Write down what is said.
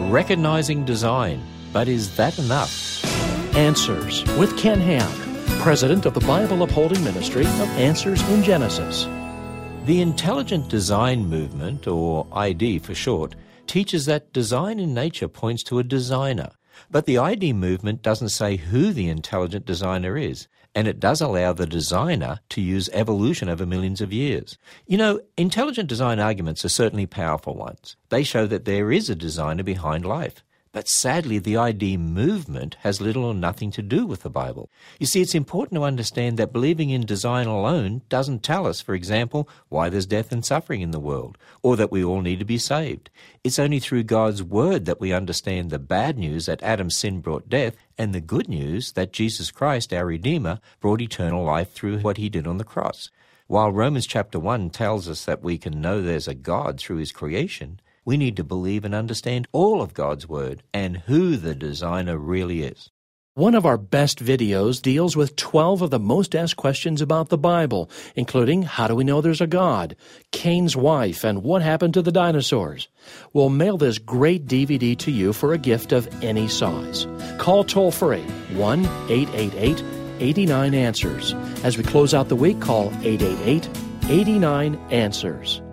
recognizing design. But is that enough? Answers with Ken Ham, president of the Bible Upholding Ministry of Answers in Genesis. The Intelligent Design Movement, or ID for short, teaches that design in nature points to a designer. But the ID movement doesn't say who the intelligent designer is, and it does allow the designer to use evolution over millions of years. You know, intelligent design arguments are certainly powerful ones. They show that there is a designer behind life. But sadly, the ID movement has little or nothing to do with the Bible. You see, it's important to understand that believing in design alone doesn't tell us, for example, why there's death and suffering in the world, or that we all need to be saved. It's only through God's Word that we understand the bad news that Adam's sin brought death, and the good news that Jesus Christ, our Redeemer, brought eternal life through what he did on the cross. While Romans chapter 1 tells us that we can know there's a God through his creation, we need to believe and understand all of God's Word and who the designer really is. One of our best videos deals with 12 of the most asked questions about the Bible, including how do we know there's a God, Cain's wife, and what happened to the dinosaurs. We'll mail this great DVD to you for a gift of any size. Call toll-free 1-888-89-ANSWERS. As we close out the week, call 888-89-ANSWERS.